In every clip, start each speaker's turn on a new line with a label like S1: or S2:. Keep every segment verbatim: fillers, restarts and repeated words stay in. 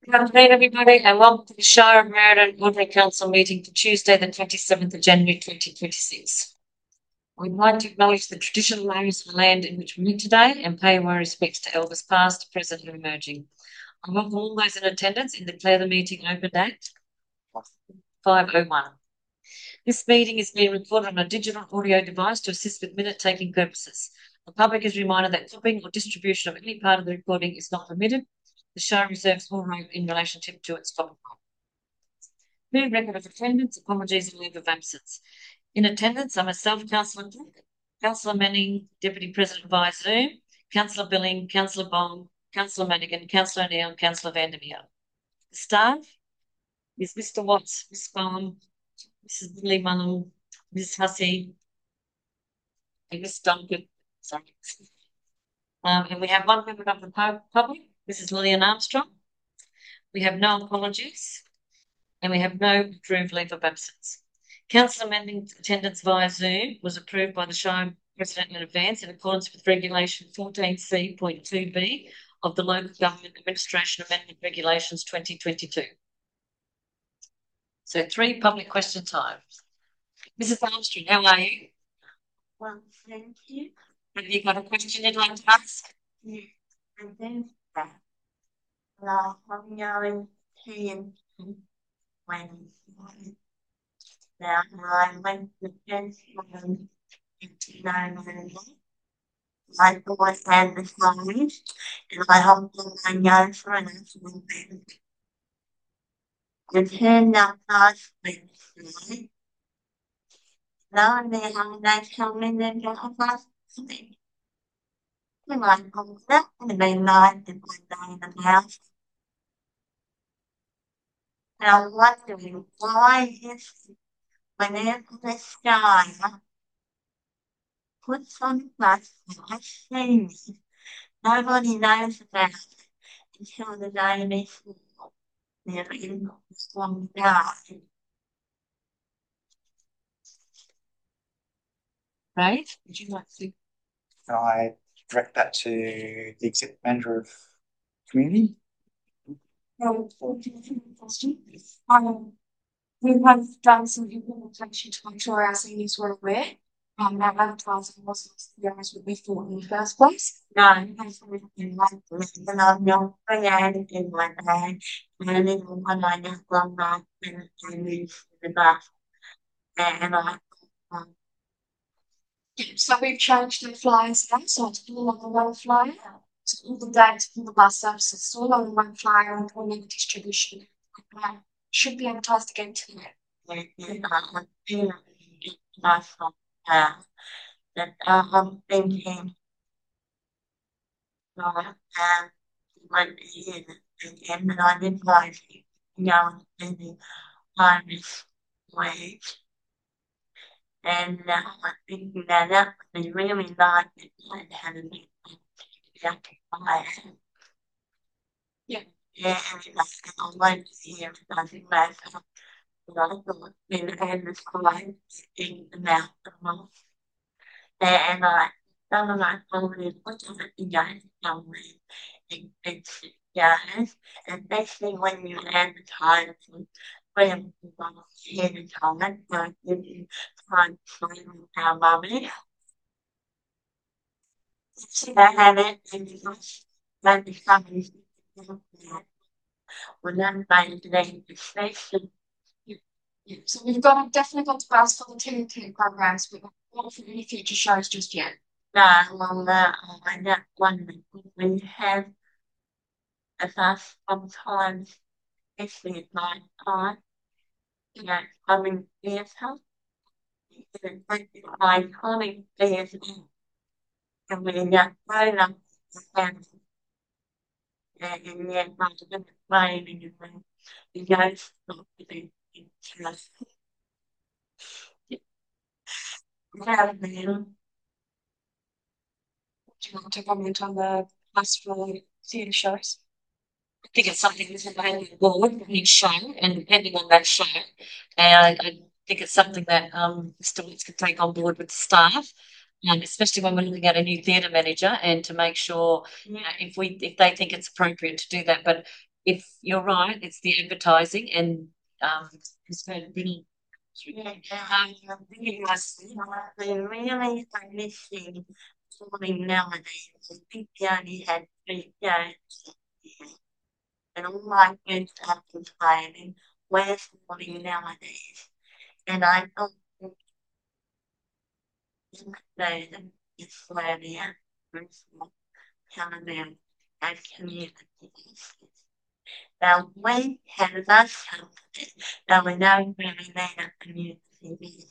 S1: Good afternoon, everybody, and welcome to the Shire of Meriden Ordinary Council meeting for Tuesday, the twenty-seventh of January, twenty twenty-six. We'd like to acknowledge the traditional owners of the land in which we meet today and pay our respects to elders past, present, and emerging. I welcome all those in attendance and declare the meeting open at five oh one. This meeting is being recorded on a digital audio device to assist with minute-taking purposes. The public is reminded that copying or distribution of any part of the recording is not permitted. The Shire reserves all right in relationship to its copyright. Move record of attendance, apologies and leave of absence. In attendance are myself, Councillor Cook, Councillor Manning, Deputy President via Zoom, Councillor Billing, Councillor Bong, Councillor Madigan, Councillor O'Neill, and Councillor Vandermeer. The staff is Mister Watts, Miss Bond, Missus Billy Munnell, Miss Hussey, and Miss Duncan. Sorry. Um, and we have one member of the public, Missus Lillian Armstrong. We have no apologies, and we have no approved leave of absence. Council amending attendance via Zoom was approved by the Shire President in advance in accordance with Regulation fourteen C point two B of the Local Government Administration Amendment Regulations twenty twenty-two. So three public question times. Missus Armstrong, how are you?
S2: Well, thank you.
S1: Have you got a question you'd like to ask?
S2: Yeah, I think that uh, I'm going to Wednesday. Now, I went to Pennsylvania in November. I thought I had the college, and I hope that I go for an excellent event. The turned up last Wednesday. Now and then, they come in and get a last week. And I thought that would have been nice if I day in the house. And I'm wondering why is whenever the sky puts on plus I see it, nobody knows about it until the day before they're in the strong dark.
S1: Right? Would you like to?
S3: Can I direct that to the executive manager of community?
S4: Um, question. Um, we have done some implementation to make sure our seniors were aware. Um, our advertising wasn't the honest with we thought in the first place.
S2: No, I've been like this, and I'm not created in my bag, and then when I just run back and I move to the bus, and I um,
S4: So we've changed the flyers now, so it's all on the one flyer. So all the dates for the bus services, it's all on one flyer and all in the distribution. Um, should be advertised again tonight.
S2: and then I'm feeling nice from her that uh, I'm thinking, uh, um, when he again, and I didn't like it, you know, in the Irish way. And uh, I think that that would be really nice if I had a bit of exactly fire.
S4: Yeah.
S2: Yeah, and I like to hear nothing less. But I thought in and the sky in the mouth of mouth. And I some of my family look at the guys tell me and it's guys, especially when you advertise and when you want to hear the comment, so give you time to find our mommy. I have it in the house, then the family when I'm buying today, the station.
S4: Yeah. So we've got definitely got the bus for the T N T programs, but not for any future shows just yet.
S2: No, well, uh, I got one we have a bus sometimes, especially at night time, you know, coming theatre. My coming theatre, and we got grown up and and then not a bit playing and then you guys not to be interested. Yeah, man.
S4: Do you want to comment on the bus for theatre shows?
S1: I think it's something that's available on board each show, and depending on that show, and I, I think it's something that um, Mister Woods can take on board with the staff, um, especially when we're looking at a new theatre manager, and to make sure you know, if we if they think it's appropriate to do that. But if you're right, it's the advertising and um, it's going to bring.
S2: Yeah, um, yes, they really are missing falling nowadays. I think they only had three shows. And all my friends are complaining, where's falling nowadays? And I thought, they it's slowly and coming and communities. Now, we have us something that we know really made a community.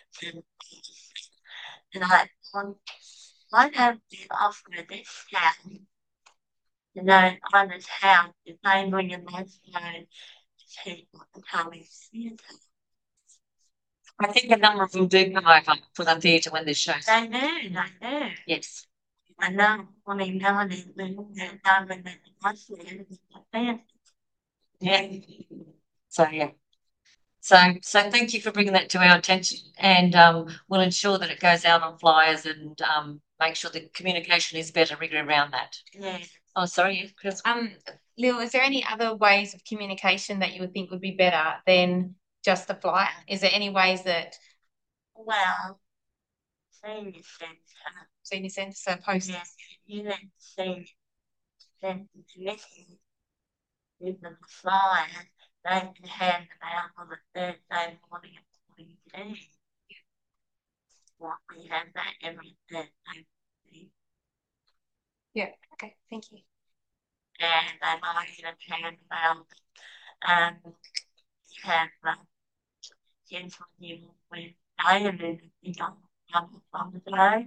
S2: And I thought, why don't we offer this town? You know, on this house, if I bring a nice load to people and come and see it.
S1: I think a number of them do come over for the theatre when there's shows.
S2: I know, I know.
S1: Yes.
S2: I know, I mean, nowadays, we don't have time when they watch it.
S1: Yeah. So yeah. So so thank you for bringing that to our attention, and um, we'll ensure that it goes out on flyers and um, make sure the communication is better around that.
S2: Yeah.
S1: Oh, sorry, Chris.
S5: Um, Lil, is there any other ways of communication that you would think would be better than just the flyer? Is there any ways that
S2: Well, senior centre,
S5: senior centre, so post?
S2: yes, you don't see centre committee with the flyer, they can hand them out on the Thursday morning at twenty. What we have that every Thursday.
S5: Yeah. Okay. Thank you.
S2: And they might even hand them out, um, have, uh, gentle you when I am in, you know, on the day.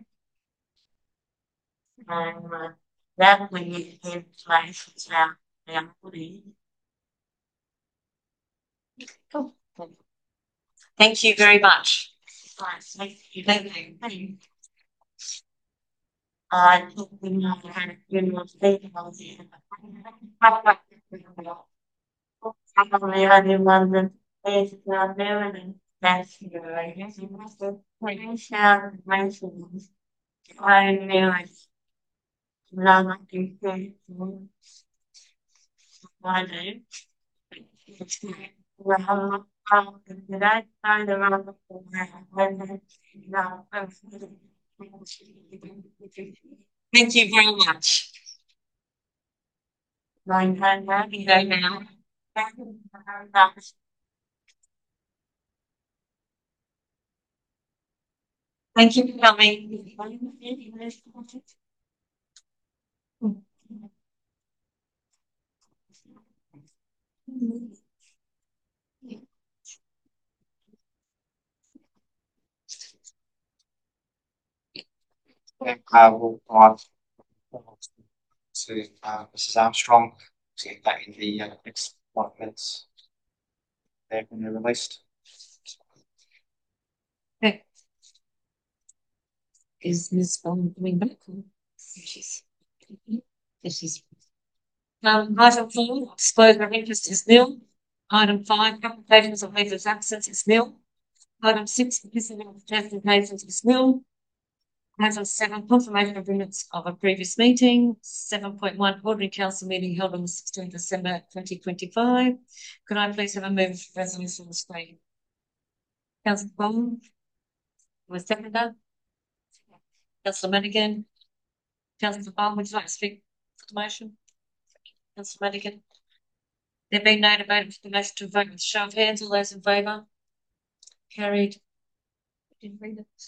S2: And, uh, that when you have places out there,
S1: Cool. Thank you very much.
S2: Thank you.
S1: Thank you.
S2: I think we might have had a few more details here. Probably only one that is not there and that's the I guess you must have sound mentioned. I knew it. Not you say. I do. Well, um, did I find around the corner? No,
S1: Thank you very much.
S2: nine hundred.
S1: You go now. Thank you for coming.
S3: I will pass to uh, Missus Armstrong to get that in the uh, next one minutes. They're when they're released.
S1: Okay. Is Miz Bond coming back? She's. Yes, she's. Um, item four, disclosure of interest is nil. Item five, applications of leave of absence is nil. Item six, participant presentations is nil. Item seven, confirmation of minutes of a previous meeting. Seven point one, ordinary council meeting held on the sixteenth of December twenty twenty-five. Could I please have a move for resolution on the screen? Councillor Bond. Was seconded. Councillor Madigan. Councillor Bond, would you like to speak for the motion? Councillor Madigan. There being no debate for the motion to vote with show of hands, all those in favour? Carried. Didn't read it.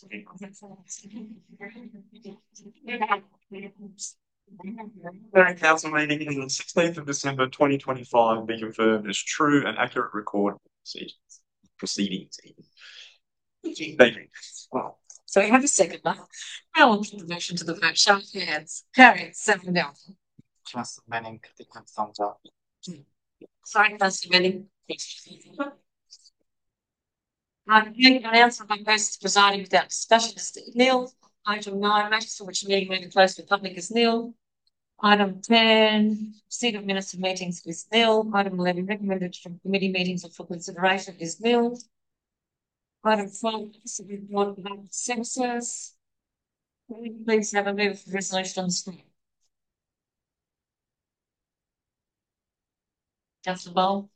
S6: Current council meeting on the sixteenth of December twenty twenty-five be confirmed as true and accurate record of proceedings. Proceedings. Thank you.
S1: Well, so we have a second now. Now on to the motion to the vote. Show of hands. Carried. Seven down.
S3: Councillor Manning, could you have thumbs up?
S1: Sorry, Councillor Manning. Um, making an announcement by persons presiding without discussion is nil. Item nine, matters for which meeting may be closed to the public is nil. Item ten, receipt of minutes of meetings is nil. Item eleven, recommended from committee meetings or for consideration is nil. Item twelve, report about services. Please have a move for resolution on the screen. Councillor Bowl.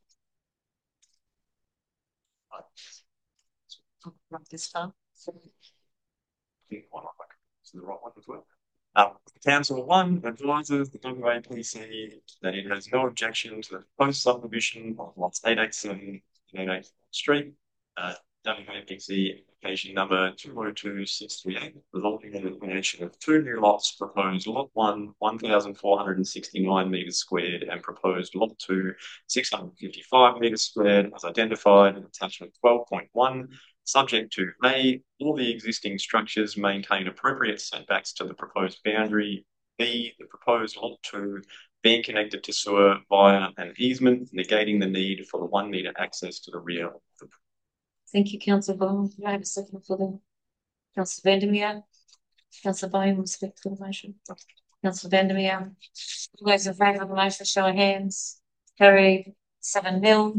S1: Right this far.
S6: think one of is the right one as well. Um, Council one advises the W A P C that it has no objection to the proposed subdivision of lots eight eight seven and eight eight Street. Uh, W A P C application number two oh two six three eight, resulting in the creation of two new lots, proposed lot one, one thousand four hundred and sixty-nine metres squared, and proposed lot two, six hundred and fifty-five metres squared, as identified in attachment twelve point one. Subject to A, all the existing structures maintain appropriate setbacks to the proposed boundary. B, the proposed lot two being connected to sewer via an easement, negating the need for the one metre access to the rear of the.
S1: Thank you, Councillor Bowen. Do I have a second for the Councillor Vandermeer? Councillor Bowen will speak for the motion. Councillor Vandermeer. All those in favour of the motion, show of hands. Carried seven nil.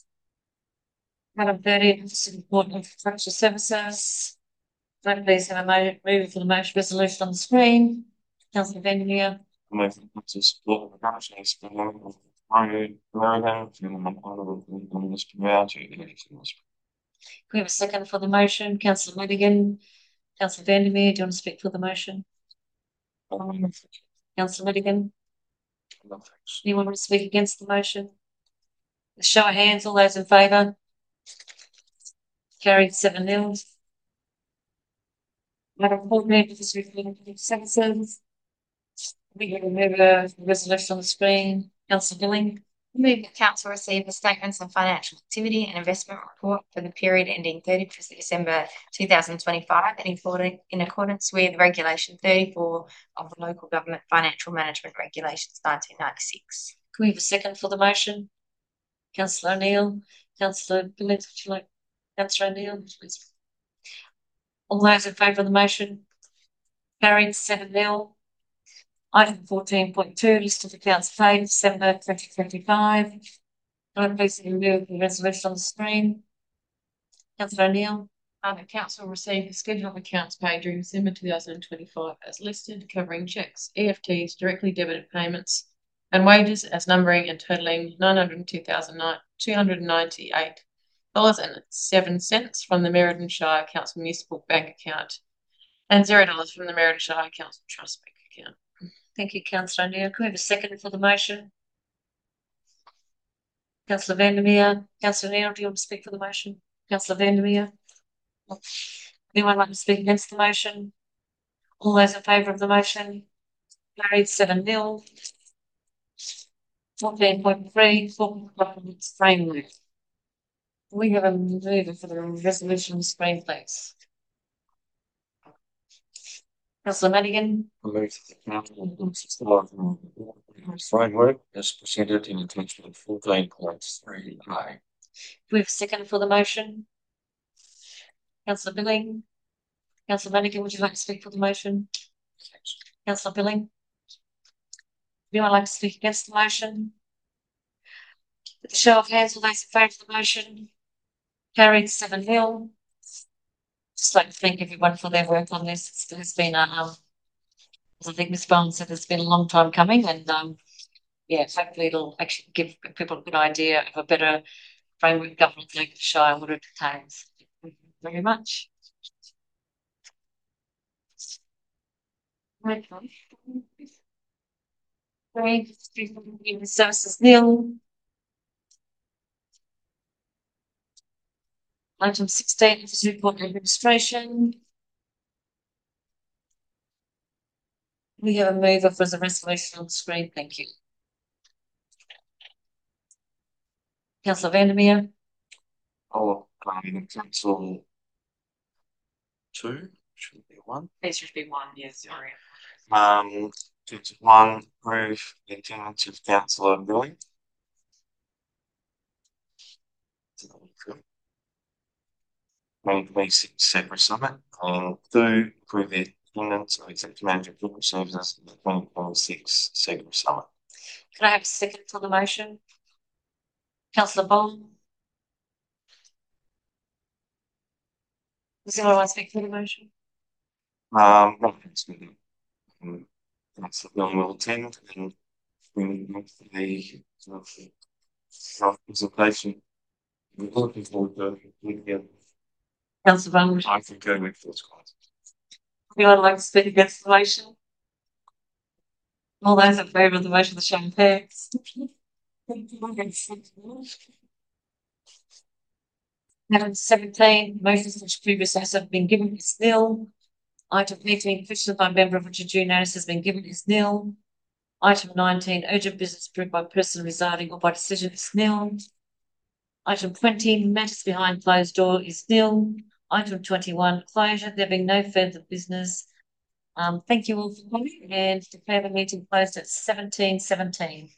S1: Item thirty, City Board of Infrastructure Services. Can I please have a mo- move for the motion resolution on the screen? Councillor Vandermeer.
S6: Move to support the motion is for Can
S1: we have a second for the motion? Councillor Madigan. Councillor Vandermeer, do you want to speak for the motion? Um, Councillor Madigan. Anyone want to speak against the motion? A show of hands, all those in favour? Carried seven nil. Item fourteen, services. We have a move a resolution on the screen. Councillor Billing.
S5: Move that council receive the statements of financial activity and investment report for the period ending thirty-first of December two thousand twenty-five and in, in accordance with Regulation thirty-four of the Local Government Financial Management Regulations nineteen ninety-six.
S1: Can we have a second for the motion? Councillor O'Neill. Councillor Billing, would you like? Councillor O'Neill, please. All those in favour of the motion? Carried seven nil. Item fourteen point two, list of accounts paid December twenty twenty-five. Can I please remove the resolution on the screen? Councillor O'Neill.
S7: Um, the council received the schedule of accounts paid during December two thousand twenty-five as listed, covering cheques, E F Ts, directly debited payments, and wages as numbering and totalling nine hundred two thousand two hundred ninety-eight dollars and seven cents from the Merredin Shire Council Municipal Bank account and zero dollars from the Merredin Shire Council Trust Bank account.
S1: Thank you, Councillor O'Neill. Can we have a second for the motion? Councillor Vandermeer. Councillor O'Neill, do you want to speak for the motion? Councillor Vandermeer. Anyone like to speak against the motion? All those in favour of the motion? Carried seven nil. fourteen point three, corporate governance framework. We have a mover for the resolution on the screen, please. Councillor Madigan.
S8: Move the council framework as presented in attachment fourteen point three A.
S1: We have a second for the motion. Councillor Billing. Councillor Madigan, would you like to speak for the motion? Councillor Billing. Anyone like to speak against the motion? With a show of hands, all those in favour of the motion? Carried seven nil. Just like to thank everyone for their work on this. It has been a, um, as I think Miz Bowen said, it's been a long time coming, and um, yeah, hopefully it'll actually give people a good idea of a better framework governance like the Shire and what it contains. Thank you very much. Okay. Services nil. Item sixteen is report administration. We have a mover for the resolution on the screen. Thank you. Councillor Vandermeer.
S8: Oh, um, council two, should be one.
S7: There should be one, yes, sorry.
S8: Um, council one, approve the attendance of councillor Billing. Twenty-six separate summit. And two, approve the attendance of executive manager of corporate services at the twenty twenty-six secret summit.
S1: Can I have a second for the motion? Councillor Bond. Does anyone want to speak for the motion?
S8: Um, no, it's good. Um, Councillor Billing will attend and bring the
S6: presentation. We're looking forward to it.
S1: Councillor Bowman,
S6: I think go with those guys.
S1: anyone like to speak against the motion? All those in favour of the motion, the show of hands. Item seventeen, motions which previously have been given is nil. Item eighteen, petition by member of which a due notice has been given is nil. Item nineteen, urgent business approved by person residing or by decision is nil. Item twenty, matters behind closed door is nil. Item twenty-one, closure. There being no further business. Um, thank you all for coming and declare the meeting closed at seventeen seventeen.